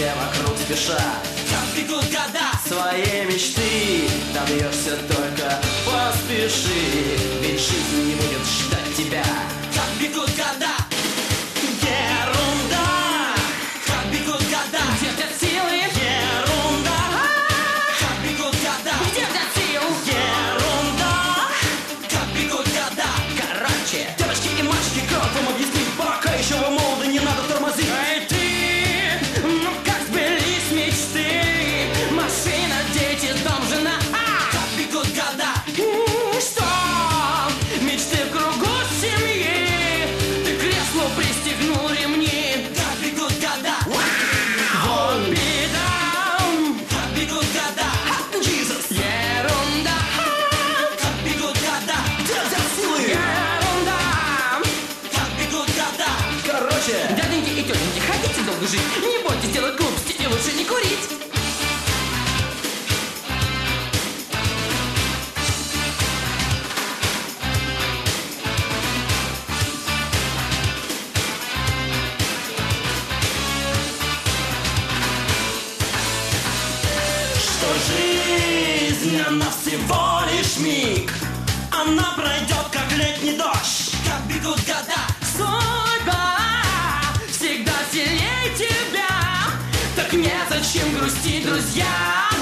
все вокруг спешат. Как бегут года, Своей мечты добьешься, только поспеши, ведь жизнь не будет ждать тебя. как бегут года, Ерунда, как бегут года, Где взять силы? ерунда, как бегут года, Где взять сил? ерунда. как бегут года. Короче, девочки и мальчики, как вам объяснить? Пока еще вы молоды, не надо тормозить. Эй ты, ну как сбылись мечты? Машина, дети, дом, жена. Как бегут года, И что? Мечты в кругу семьи. Ты к креслу пристегнул ремни. как бегут года, Вот беда. как бегут года, Ерунда. как бегут года, Ерунда. как бегут года. Короче, Дяденьки и тетеньки, хотите долго жить? Не бойтесь делать глупости и лучше не курить. что жизнь, она всего лишь миг. Она пройдет, как летний дождь. Как бегут года, Судьба всегда сильнее тебя. Так незачем грустить, друзья.